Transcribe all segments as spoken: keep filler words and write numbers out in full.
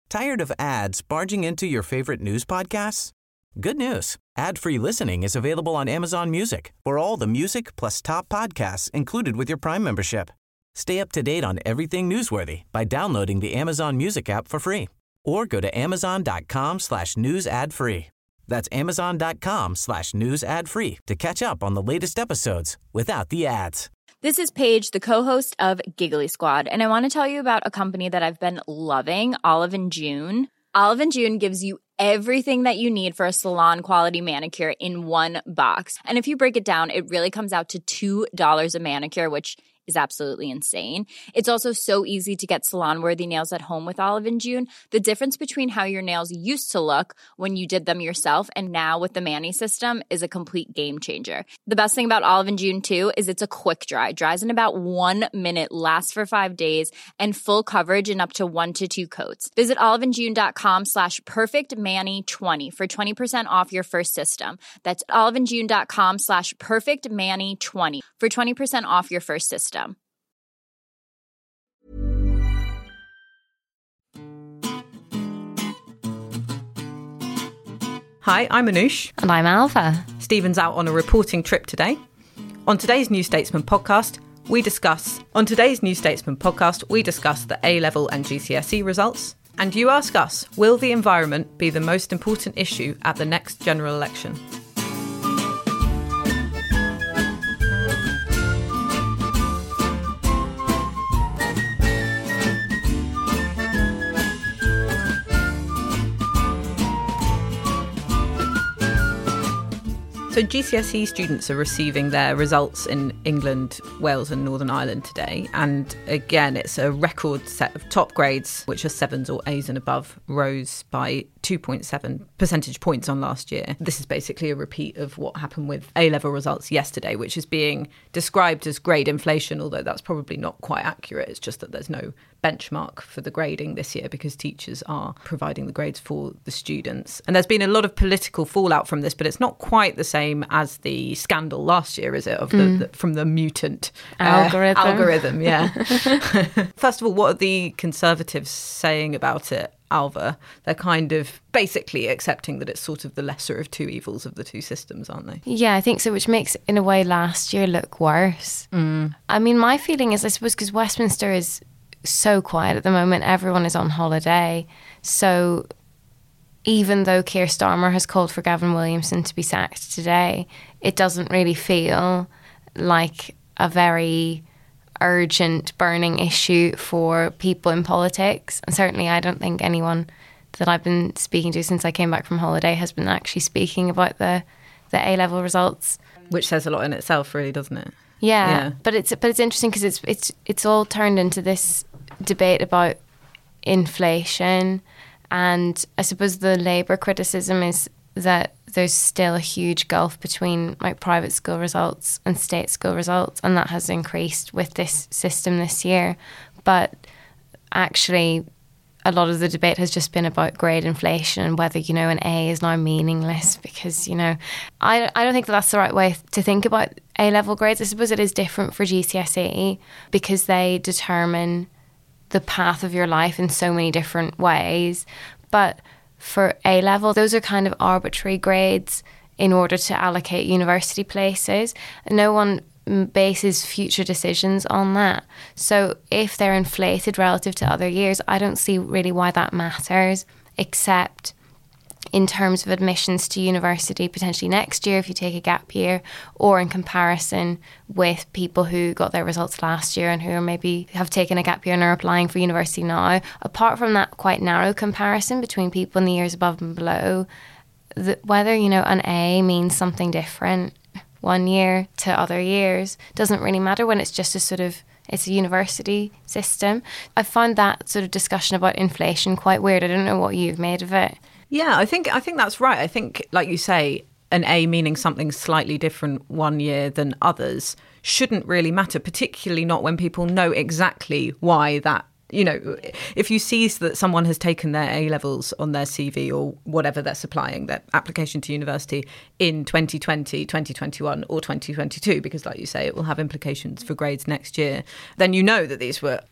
Tired of ads barging into your favorite news podcasts? Good news. Ad-free listening is available on Amazon Music for all the music plus top podcasts included with your Prime membership. Stay up to date on everything newsworthy by downloading the Amazon Music app for free or go to amazon.com slash news ad free. That's amazon.com slash news ad free to catch up on the latest episodes without the ads. This is Paige, the co-host of Giggly Squad, and I want to tell you about a company that I've been loving, Olive and June. Olive and June gives you everything that you need for a salon-quality manicure in one box. And if you break it down, it really comes out to two dollars a manicure, which is absolutely insane. It's also so easy to get salon-worthy nails at home with Olive and June. The difference between how your nails used to look when you did them yourself and now with the Mani system is a complete game changer. The best thing about Olive and June, too, is it's a quick dry. Dries in about one minute, lasts for five days, and full coverage in up to one to two coats. Visit oliveandjune.com slash perfectmani20 for twenty percent off your first system. That's oliveandjune.com slash perfectmani20 for twenty percent off your first system. Hi, I'm Anoush. And I'm Alva. Stephen's out on a reporting trip today. On today's New Statesman podcast, we discuss on today's New Statesman podcast, we discuss the A-level and G C S E results. And you ask us, will the environment be the most important issue at the next general election? So G C S E students are receiving their results in England, Wales and Northern Ireland today. And again, it's a record set of top grades, which are sevens or A's and above, rose by two point seven percentage points on last year. This is basically a repeat of what happened with A-level results yesterday, which is being described as grade inflation, although that's probably not quite accurate. It's just that there's no benchmark for the grading this year because teachers are providing the grades for the students. And there's been a lot of political fallout from this, but it's not quite the same as the scandal last year, is it, of the, mm. the from the mutant uh, algorithm. algorithm, yeah. First of all, what are the Conservatives saying about it, Alva? They're kind of basically accepting that it's sort of the lesser of two evils of the two systems, aren't they? Yeah, I think so, which makes, in a way, last year look worse. Mm. I mean, my feeling is, I suppose, because Westminster is so quiet at the moment, everyone is on holiday. So even though Keir Starmer has called for Gavin Williamson to be sacked today, it doesn't really feel like a very urgent, burning issue for people in politics. And certainly I don't think anyone that I've been speaking to since I came back from holiday has been actually speaking about the, the A-level results. Which says a lot in itself, really, doesn't it? Yeah, yeah. but it's but it's interesting because it's it's it's all turned into this debate about inflation, and I suppose the Labour criticism is that there's still a huge gulf between like private school results and state school results, and that has increased with this system this year. But actually, a lot of the debate has just been about grade inflation and whether, you know, an A is now meaningless because, you know, I, I don't think that that's the right way to think about A-level grades. I suppose it is different for G C S E because they determine the path of your life in so many different ways. But for A-level, those are kind of arbitrary grades in order to allocate university places. No one bases future decisions on that. So if they're inflated relative to other years, I don't see really why that matters, except in terms of admissions to university potentially next year if you take a gap year, or in comparison with people who got their results last year and who are maybe have taken a gap year and are applying for university now. Apart from that quite narrow comparison between people in the years above and below, the, whether, you know, an A means something different one year to other years doesn't really matter when it's just a sort of, it's a university system. I found that sort of discussion about inflation quite weird. I don't know what you've made of it. Yeah, I think I think that's right. I think, like you say, an A meaning something slightly different one year than others shouldn't really matter, particularly not when people know exactly why that. You know, if you see that someone has taken their A-levels on their C V or whatever they're supplying, their application to university in twenty twenty, twenty twenty-one or twenty twenty-two, because like you say, it will have implications for grades next year, then you know that these were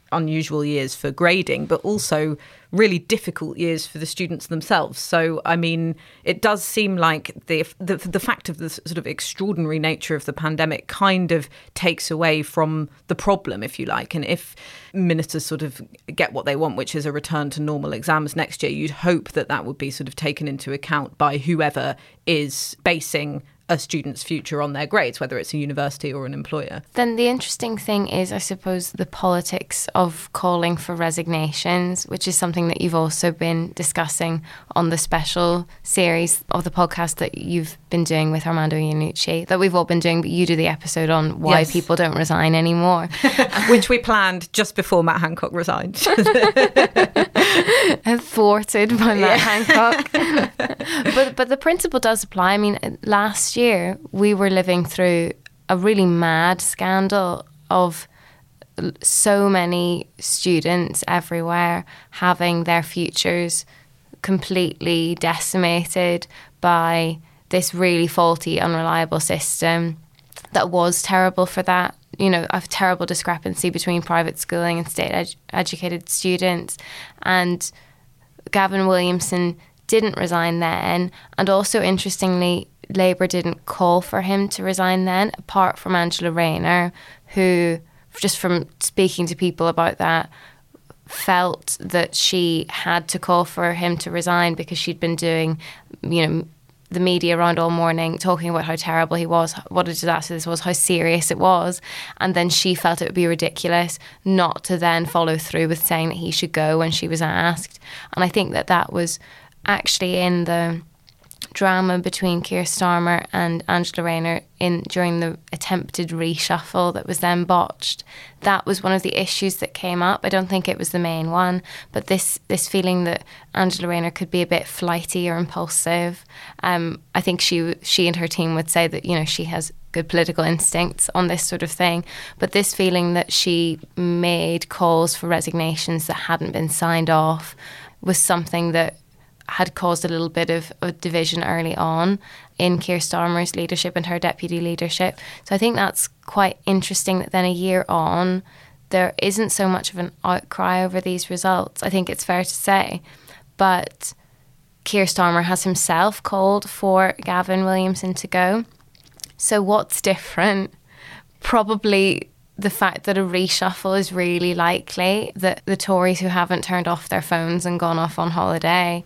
unusual years for grading, but also really difficult years for the students themselves. So, I mean, it does seem like the, the the fact of the sort of extraordinary nature of the pandemic kind of takes away from the problem, if you like. And if ministers sort of get what they want, which is a return to normal exams next year, you'd hope that that would be sort of taken into account by whoever is basing a student's future on their grades, whether it's a university or an employer. Then the interesting thing is, I suppose, the politics of calling for resignations, which is something that you've also been discussing on the special series of the podcast that you've been doing with Armando Iannucci, that we've all been doing, but you do the episode on why yes. people don't resign anymore. Which we planned just before Matt Hancock resigned. Thwarted by Matt yeah. Hancock. but but the principle does apply. I mean, last year we were living through a really mad scandal of so many students everywhere having their futures completely decimated by this really faulty, unreliable system that was terrible for that. You know, a terrible discrepancy between private schooling and state ed- educated students. And Gavin Williamson didn't resign then. And also, interestingly, Labour didn't call for him to resign then, apart from Angela Rayner, who, just from speaking to people about that, felt that she had to call for him to resign because she'd been doing, you know, the media around all morning talking about how terrible he was, what a disaster this was, how serious it was. And then she felt it would be ridiculous not to then follow through with saying that he should go when she was asked. And I think that that was actually in the drama between Keir Starmer and Angela Rayner in during the attempted reshuffle that was then botched. That was one of the issues that came up. I don't think it was the main one, but this this feeling that Angela Rayner could be a bit flighty or impulsive. Um, I think she she and her team would say that, you know, she has good political instincts on this sort of thing, but this feeling that she made calls for resignations that hadn't been signed off was something that had caused a little bit of, of division early on in Keir Starmer's leadership and her deputy leadership. So I think that's quite interesting that then a year on, there isn't so much of an outcry over these results. I think it's fair to say. But Keir Starmer has himself called for Gavin Williamson to go. So what's different? Probably the fact that a reshuffle is really likely, that the Tories who haven't turned off their phones and gone off on holiday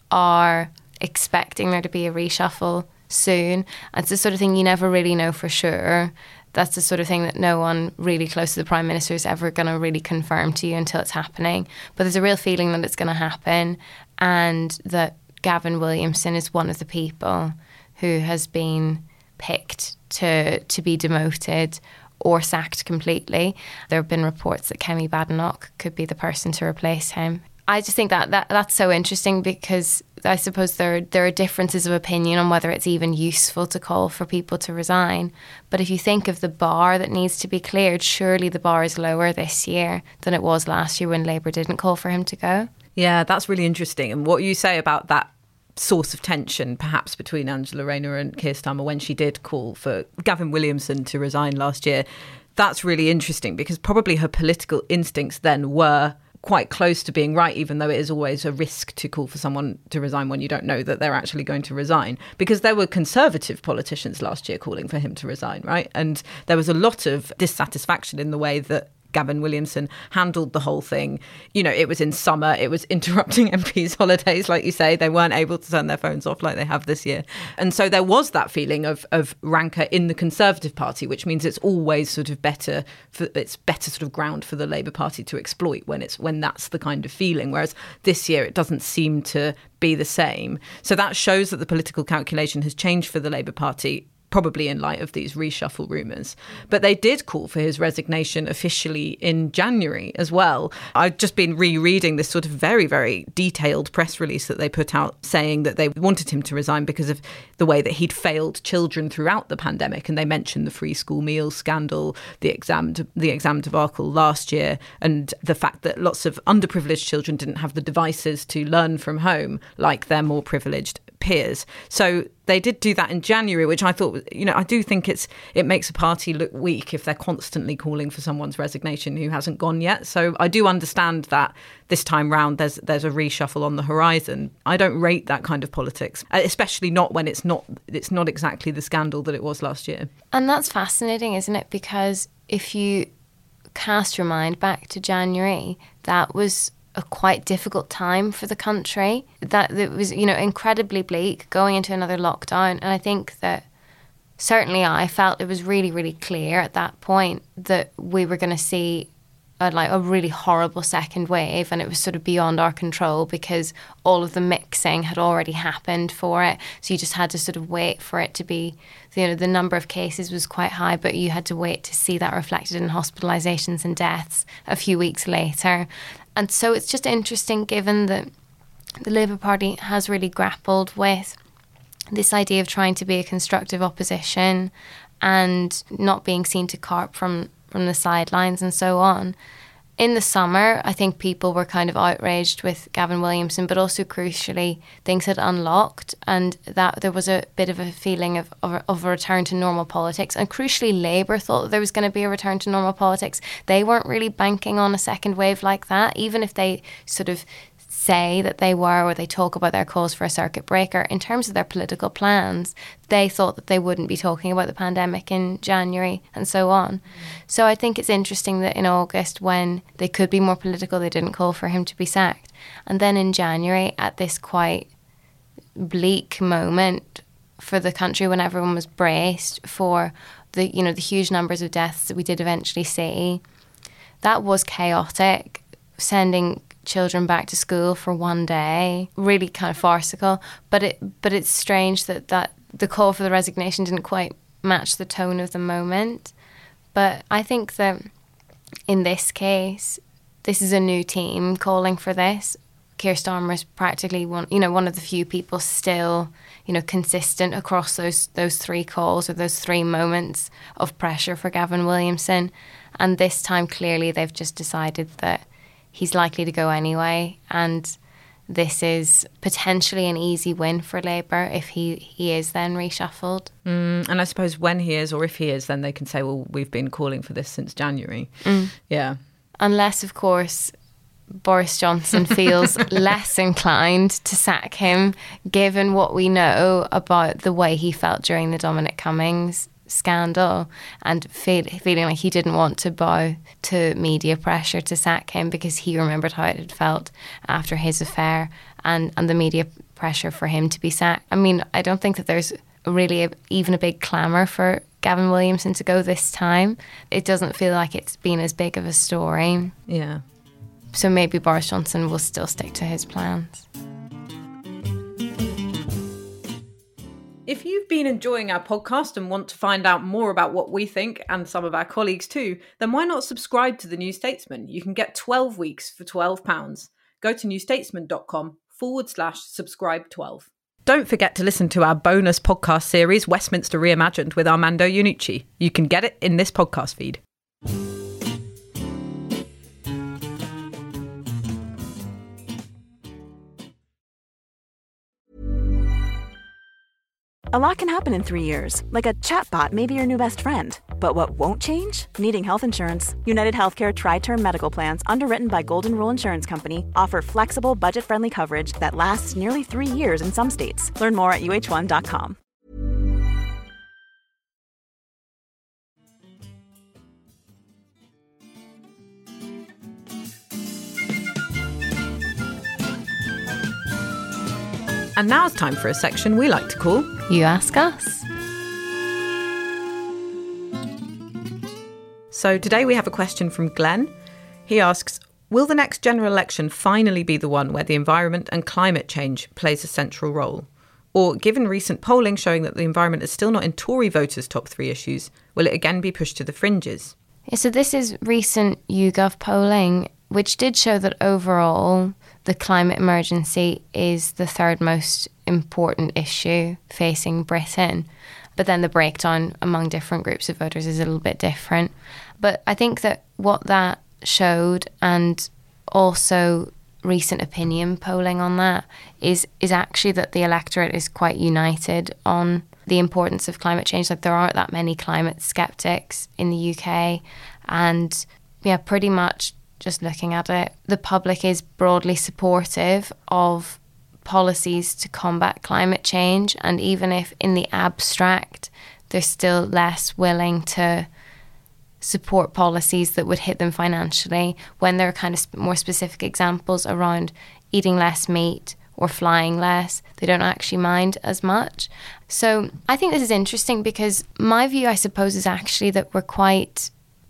are expecting there to be a reshuffle soon. It's the sort of thing you never really know for sure. That's the sort of thing that no one really close to the Prime Minister is ever going to really confirm to you until it's happening. But there's a real feeling that it's going to happen, and that Gavin Williamson is one of the people who has been picked to to be demoted or sacked completely. There have been reports that Kemi Badenoch could be the person to replace him. I just think that, that that's so interesting, because I suppose there there are differences of opinion on whether it's even useful to call for people to resign. But if you think of the bar that needs to be cleared, surely the bar is lower this year than it was last year when Labour didn't call for him to go. Yeah, that's really interesting. And what you say about that source of tension perhaps between Angela Rayner and Keir Starmer when she did call for Gavin Williamson to resign last year, that's really interesting, because probably her political instincts then were quite close to being right, even though it is always a risk to call for someone to resign when you don't know that they're actually going to resign. Because there were Conservative politicians last year calling for him to resign, right? And there was a lot of dissatisfaction in the way that Gavin Williamson handled the whole thing. You know, it was in summer, it was interrupting M Ps' holidays, like you say. They weren't able to turn their phones off like they have this year. And so there was that feeling of of rancour in the Conservative Party, which means it's always sort of better, for, it's better sort of ground for the Labour Party to exploit when it's when that's the kind of feeling. Whereas this year it doesn't seem to be the same. So that shows that the political calculation has changed for the Labour Party, probably in light of these reshuffle rumours. But they did call for his resignation officially in January as well. I've just been rereading this sort of very, very detailed press release that they put out saying that they wanted him to resign because of the way that he'd failed children throughout the pandemic. And they mentioned the free school meals scandal, the exam, the exam debacle last year, and the fact that lots of underprivileged children didn't have the devices to learn from home like their more privileged peers. So they did do that in January, which I thought, you know, I do think it's it makes a party look weak if they're constantly calling for someone's resignation who hasn't gone yet. So I do understand that this time round there's there's a reshuffle on the horizon. I don't rate that kind of politics, especially not when it's not it's not exactly the scandal that it was last year. And that's fascinating, isn't it? Because if you cast your mind back to January, that was a quite difficult time for the country. That it was, you know, incredibly bleak, going into another lockdown. And I think that certainly I felt it was really, really clear at that point that we were going to see a, like a really horrible second wave, and it was sort of beyond our control because all of the mixing had already happened for it. So you just had to sort of wait for it to be, you know, the number of cases was quite high, but you had to wait to see that reflected in hospitalisations and deaths a few weeks later. And so it's just interesting, given that the Labour Party has really grappled with this idea of trying to be a constructive opposition and not being seen to carp from, from the sidelines and so on. In the summer, I think people were kind of outraged with Gavin Williamson, but also crucially, things had unlocked and that there was a bit of a feeling of, of, of a return to normal politics. And crucially, Labour thought that there was going to be a return to normal politics. They weren't really banking on a second wave like that, even if they sort of say that they were, or they talk about their calls for a circuit breaker. In terms of their political plans, they thought that they wouldn't be talking about the pandemic in January and so on. Mm. So I think it's interesting that in August, when they could be more political, they didn't call for him to be sacked. And then in January, at this quite bleak moment for the country, when everyone was braced for the, you know, the huge numbers of deaths that we did eventually see, that was chaotic. Sending children back to school for one day, really kind of farcical. But it but it's strange that, that the call for the resignation didn't quite match the tone of the moment. But I think that in this case, this is a new team calling for this. Keir Starmer is practically one, you know, one of the few people still, you know, consistent across those those three calls or those three moments of pressure for Gavin Williamson. And this time, clearly, they've just decided that he's likely to go anyway, and this is potentially an easy win for Labour if he, he is then reshuffled. Mm, and I suppose when he is, or if he is, then they can say, well, we've been calling for this since January. Mm. Yeah. Unless, of course, Boris Johnson feels less inclined to sack him, given what we know about the way he felt during the Dominic Cummings scandal, and feel, feeling like he didn't want to bow to media pressure to sack him because he remembered how it had felt after his affair, and, and the media pressure for him to be sacked. I mean, I don't think that there's really a, even a big clamour for Gavin Williamson to go this time. It doesn't feel like it's been as big of a story. Yeah. So maybe Boris Johnson will still stick to his plans. If you've been enjoying our podcast and want to find out more about what we think, and some of our colleagues too, then why not subscribe to The New Statesman? You can get twelve weeks for twelve pounds. Go to newstatesman.com forward slash subscribe 12. Don't forget to listen to our bonus podcast series, Westminster Reimagined, with Armando Iannucci. You can get it in this podcast feed. A lot can happen in three years, like a chatbot may be your new best friend. But what won't change? Needing health insurance. United Healthcare Tri-Term Medical Plans, underwritten by Golden Rule Insurance Company, offer flexible, budget-friendly coverage that lasts nearly three years in some states. Learn more at U H one dot com. And now it's time for a section we like to call You Ask Us. So today we have a question from Glenn. He asks, will the next general election finally be the one where the environment and climate change plays a central role? Or, given recent polling showing that the environment is still not in Tory voters' top three issues, will it again be pushed to the fringes? Yeah, so this is recent YouGov polling, which did show that overall the climate emergency is the third most important issue facing Britain. But then the breakdown among different groups of voters is a little bit different. But I think that what that showed, and also recent opinion polling on that is is actually that the electorate is quite united on the importance of climate change. Like, there aren't that many climate skeptics in the U K, and yeah, pretty much just looking at it, the public is broadly supportive of policies to combat climate change, and even if in the abstract they're still less willing to support policies that would hit them financially, when there are kind of more specific examples around eating less meat or flying less, they don't actually mind as much. So I think this is interesting, because my view, I suppose, is actually that we're quite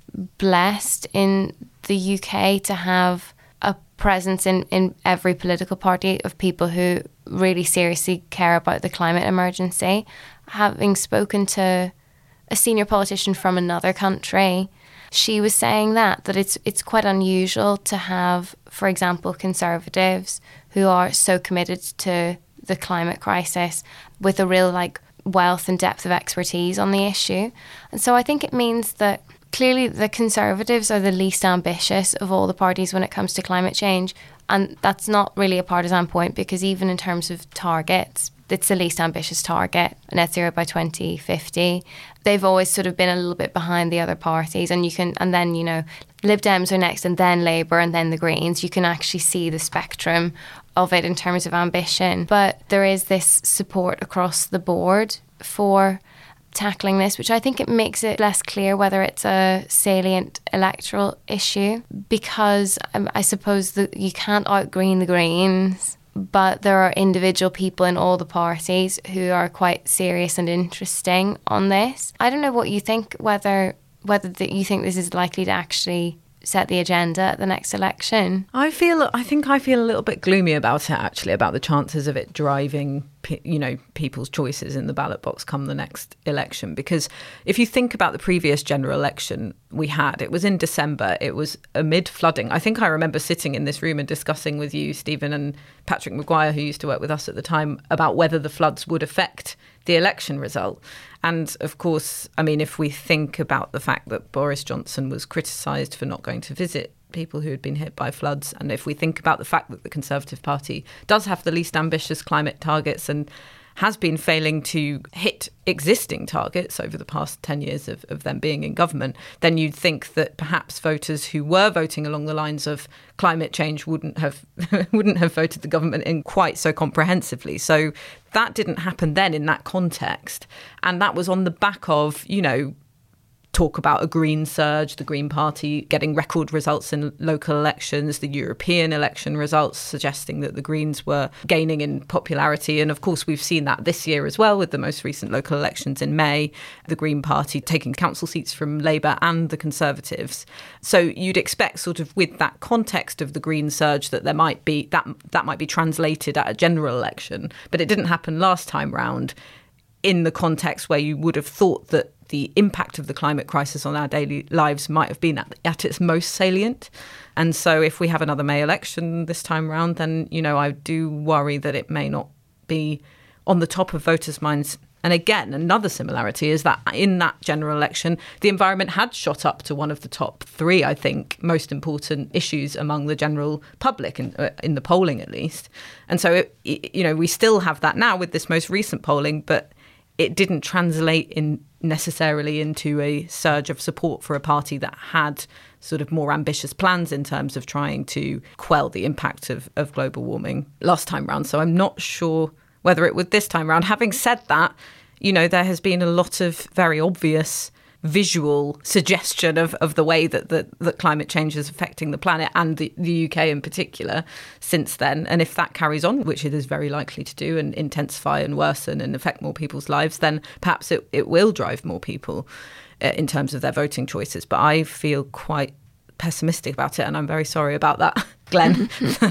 blessed in the U K to have a presence in, in every political party of people who really seriously care about the climate emergency. Having spoken to a senior politician from another country, she was saying that, that it's it's quite unusual to have, for example, Conservatives who are so committed to the climate crisis with a real like wealth and depth of expertise on the issue. And so I think it means that clearly the Conservatives are the least ambitious of all the parties when it comes to climate change. And that's not really a partisan point, because even in terms of targets, it's the least ambitious target, net zero by twenty fifty. They've always sort of been a little bit behind the other parties, and you can, and then, you know, Lib Dems are next, and then Labour, and then the Greens. You can actually see the spectrum of it in terms of ambition. But there is this support across the board for tackling this, which I think it makes it less clear whether it's a salient electoral issue, because um, I suppose that you can't out-green the Greens, but there are individual people in all the parties who are quite serious and interesting on this. I don't know what you think, whether whether the, you think this is likely to actually set the agenda at the next election. I feel, I think I feel a little bit gloomy about it, actually, about the chances of it driving, you know, people's choices in the ballot box come the next election. Because if you think about the previous general election we had, it was in December, it was amid flooding. I think I remember sitting in this room and discussing with you, Stephen, and Patrick Maguire, who used to work with us at the time, about whether the floods would affect the election result. And of course, I mean, if we think about the fact that Boris Johnson was criticised for not going to visit people who had been hit by floods, and if we think about the fact that the Conservative Party does have the least ambitious climate targets and has been failing to hit existing targets over the past ten years of, of them being in government, then you'd think that perhaps voters who were voting along the lines of climate change wouldn't have wouldn't have voted the government in quite so comprehensively. So that didn't happen then in that context. And that was on the back of, you know, talk about a green surge, the Green Party getting record results in local elections, the European election results suggesting that the Greens were gaining in popularity. And of course, we've seen that this year as well with the most recent local elections in May, the Green Party taking council seats from Labour and the Conservatives. So you'd expect sort of with that context of the green surge that there might be that that might be translated at a general election. But it didn't happen last time round in the context where you would have thought that the impact of the climate crisis on our daily lives might have been at, at its most salient. And so if we have another May election this time round, then, you know, I do worry that it may not be on the top of voters' minds. And again, another similarity is that in that general election, the environment had shot up to one of the top three, I think, most important issues among the general public, in, uh, in the polling at least. And so, it, you know, we still have that now with this most recent polling, but it didn't translate in necessarily into a surge of support for a party that had sort of more ambitious plans in terms of trying to quell the impact of, of global warming last time round. So I'm not sure whether it would this time round. Having said that, you know, there has been a lot of very obvious visual suggestion of, of the way that, that, that climate change is affecting the planet and the, the U K in particular since then. And if that carries on, which it is very likely to do, and intensify and worsen and affect more people's lives, then perhaps it, it will drive more people uh, in terms of their voting choices. But I feel quite pessimistic about it, and I'm very sorry about that, Glenn.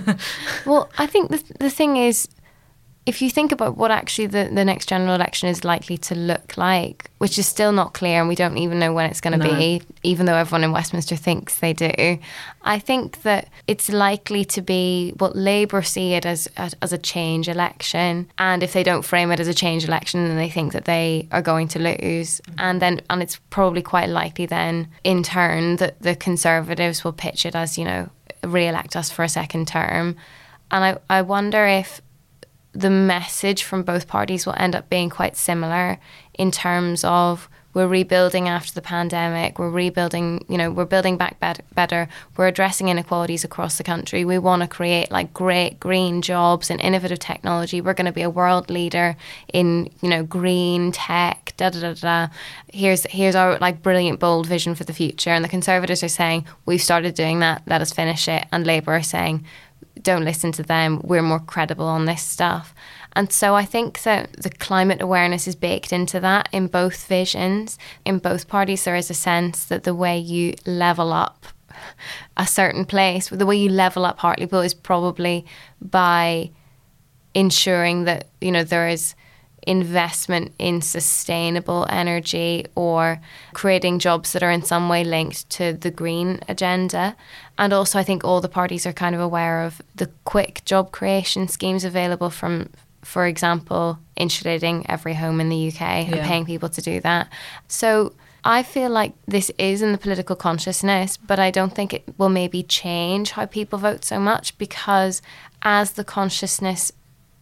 Well, I think the, the thing is, if you think about what actually the, the next general election is likely to look like, which is still not clear and we don't even know when it's going to no. be, even though everyone in Westminster thinks they do, I think that it's likely to be what Labour see it as, as as a change election. And if they don't frame it as a change election, then they think that they are going to lose. And then and it's probably quite likely then, in turn, that the Conservatives will pitch it as, you know, re-elect us for a second term. And I, I wonder if the message from both parties will end up being quite similar in terms of we're rebuilding after the pandemic, we're rebuilding, you know, we're building back bet- better, we're addressing inequalities across the country, we want to create like great green jobs and innovative technology, we're going to be a world leader in, you know, green tech, da da da da. Here's, here's our like brilliant, bold vision for the future. And the Conservatives are saying, we've started doing that, let us finish it. And Labour are saying, don't listen to them, we're more credible on this stuff. And so I think that the climate awareness is baked into that in both visions. In both parties, there is a sense that the way you level up a certain place, the way you level up Hartlepool is probably by ensuring that, you know, there is investment in sustainable energy or creating jobs that are in some way linked to the green agenda. And also I think all the parties are kind of aware of the quick job creation schemes available from, for example, insulating every home in the U K and yeah. paying people to do that. So I feel like this is in the political consciousness, but I don't think it will maybe change how people vote so much, because as the consciousness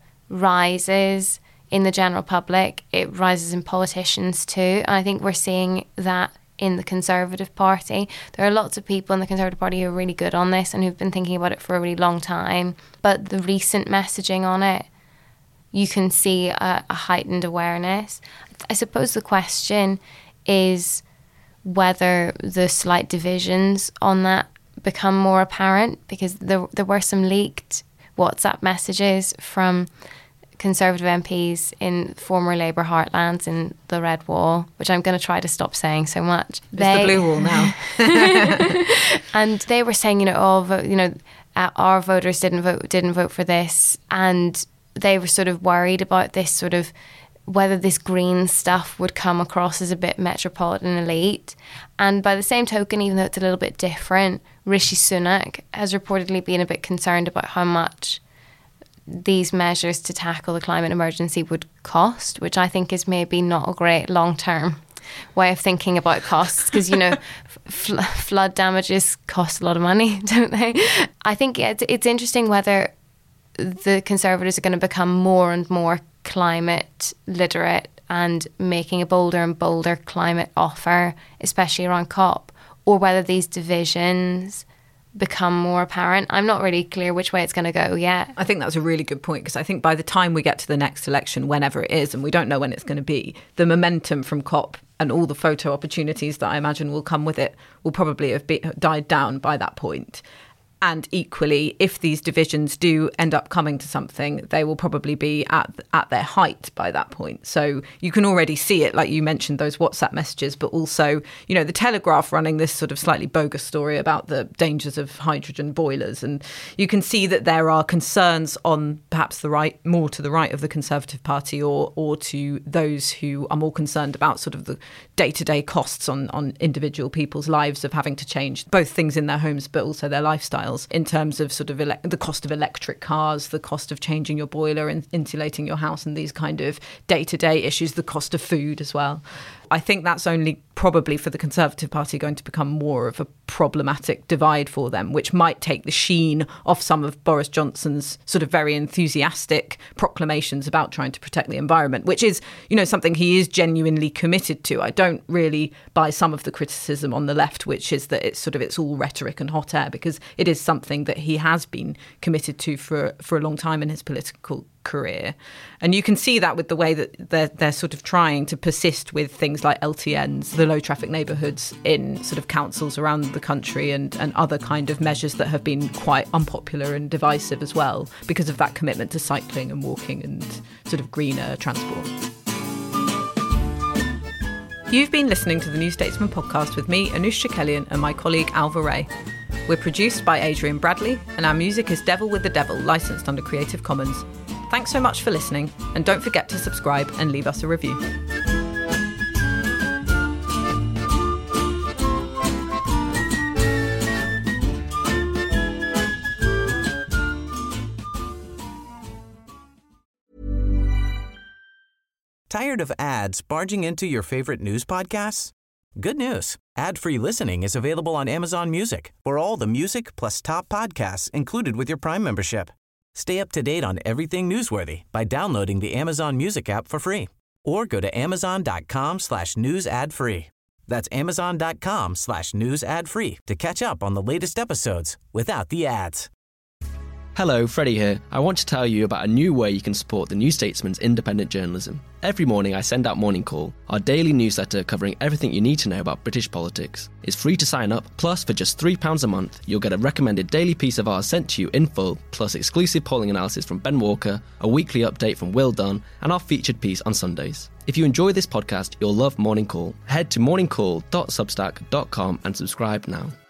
rises in the general public, it rises in politicians too. And I think we're seeing that in the Conservative Party. There are lots of people in the Conservative Party who are really good on this and who've been thinking about it for a really long time. But the recent messaging on it, you can see a, a heightened awareness. I suppose the question is whether the slight divisions on that become more apparent, because there, there were some leaked WhatsApp messages from Conservative M Ps in former Labour heartlands in the Red Wall, which I'm going to try to stop saying so much. It's they, the Blue Wall now. And they were saying, you know, oh, you know, our voters didn't vote, didn't vote for this, and they were sort of worried about this sort of whether this green stuff would come across as a bit metropolitan elite. And by the same token, even though it's a little bit different, Rishi Sunak has reportedly been a bit concerned about how much these measures to tackle the climate emergency would cost, which I think is maybe not a great long-term way of thinking about costs, because, you know, fl- flood damages cost a lot of money, don't they? I think it's, it's interesting whether the Conservatives are going to become more and more climate literate and making a bolder and bolder climate offer, especially around COP, or whether these divisions become more apparent. I'm not really clear which way it's going to go yet. I think that's a really good point, because I think by the time we get to the next election, whenever it is, and we don't know when it's going to be, the momentum from COP and all the photo opportunities that I imagine will come with it will probably have be, died down by that point. And equally, if these divisions do end up coming to something, they will probably be at at their height by that point. So you can already see it, like you mentioned, those WhatsApp messages, but also, you know, the Telegraph running this sort of slightly bogus story about the dangers of hydrogen boilers. And you can see that there are concerns on perhaps the right, more to the right of the Conservative Party, or or to those who are more concerned about sort of the day-to-day costs on, on individual people's lives of having to change both things in their homes, but also their lifestyle. In terms of sort of ele- the cost of electric cars, the cost of changing your boiler and insulating your house, and these kind of day-to-day issues, the cost of food as well. I think that's only probably for the Conservative Party going to become more of a problematic divide for them, which might take the sheen off some of Boris Johnson's sort of very enthusiastic proclamations about trying to protect the environment, which is, you know, something he is genuinely committed to. I don't really buy some of the criticism on the left, which is that it's sort of it's all rhetoric and hot air, because it is something that he has been committed to for for a long time in his political career. And you can see that with the way that they're, they're sort of trying to persist with things like L T Ns, the low traffic neighbourhoods in sort of councils around the country, and, and other kind of measures that have been quite unpopular and divisive as well, because of that commitment to cycling and walking and sort of greener transport. You've been listening to the New Statesman podcast with me, Anoosh Chakelian, and my colleague Alva Ray. We're produced by Adrian Bradley, and our music is Devil with the Devil, licensed under Creative Commons. Thanks so much for listening, and don't forget to subscribe and leave us a review. Tired of ads barging into your favorite news podcasts? Good news. Ad-free listening is available on Amazon Music for all the music plus top podcasts included with your Prime membership. Stay up to date on everything newsworthy by downloading the Amazon Music app for free or go to amazon.com slash news ad free. That's amazon.com slash news ad free to catch up on the latest episodes without the ads. Hello, Freddie here. I want to tell you about a new way you can support the New Statesman's independent journalism. Every morning I send out Morning Call, our daily newsletter covering everything you need to know about British politics. It's free to sign up, plus for just three pounds a month, you'll get a recommended daily piece of ours sent to you in full, plus exclusive polling analysis from Ben Walker, a weekly update from Will Dunn, and our featured piece on Sundays. If you enjoy this podcast, you'll love Morning Call. Head to morning call dot substack dot com and subscribe now.